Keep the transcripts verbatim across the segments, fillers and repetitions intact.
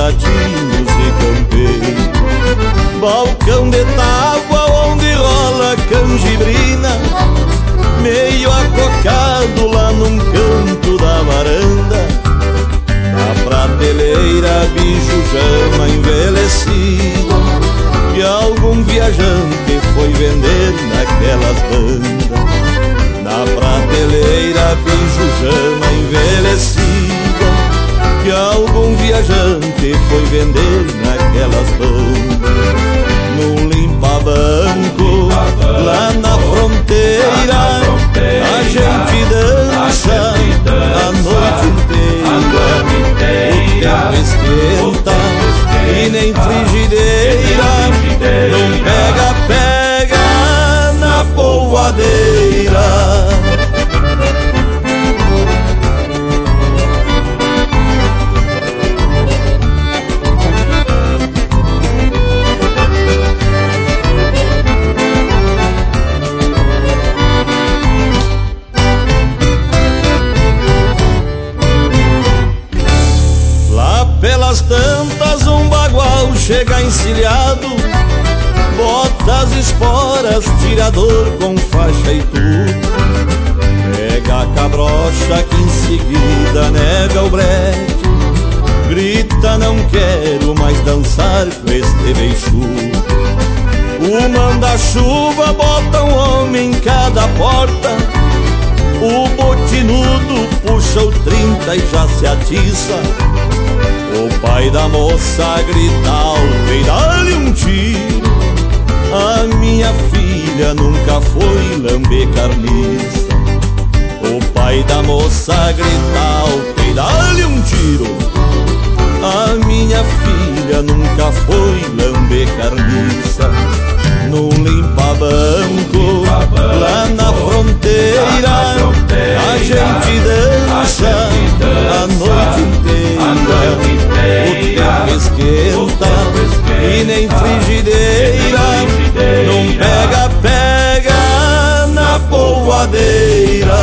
latinos e campeiros. Balcão de tábua onde rola canjibrina, meio acocado lá num canto da varanda. Na prateleira bicho chama envelhecido, que algum viajante foi vender naquelas bandas. Na prateleira bicho chama envelhecido, que algum viajante foi vender naquelas bandas. No limpa-banco, lá na fronteira, a gente dança a noite inteira. O tempo esquenta e nem frigideira, não pega, pega na polvadeira. Pelas tantas um bagual chega encilhado, bota as esporas, tirador com faixa e tudo. Pega a cabrocha que em seguida nega o brete, grita não quero mais dançar com este beiçudo. O manda-chuva bota um homem em cada porta, o botinudo puxa o trinta e já se atiça. O pai da moça grita alto e dá-lhe um tiro. A minha filha nunca foi lamber carniça. O pai da moça grita alto e dá-lhe um tiro. A minha filha nunca foi lamber carniça. No limpa-banco, lá na fronteira, a gente dança a noite inteira. O tempo esquenta e nem frigideira, não pega, pega na polvadeira.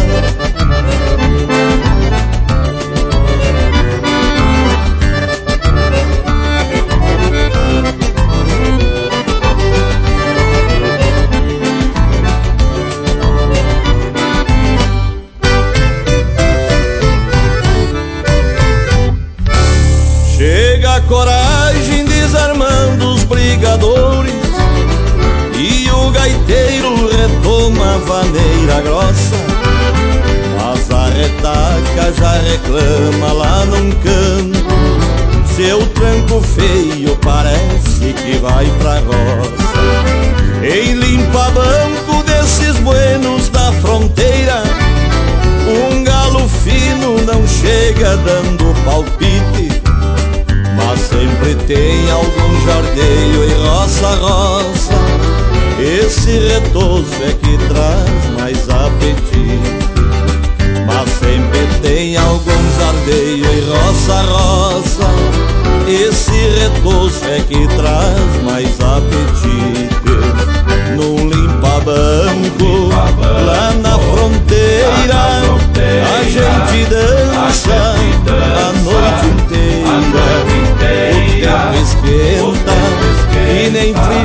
Coragem desarmando os brigadores, e o gaiteiro retoma a vaneira grossa. Mas a retaca já reclama lá num canto, seu tranco feio parece que vai pra roça. Em limpa-banco desses buenos da fronteira, um galo fino não chega dando palpite, mas sempre tem algum jardeio e roça-roça. Esse retoço é que traz mais apetite, mas sempre tem algum jardeio e roça-roça. Esse retoço é que traz mais apetite. No limpa-banco, lá na fronteira, a gente dança a noite inteira. O tempo esquenta e nem frio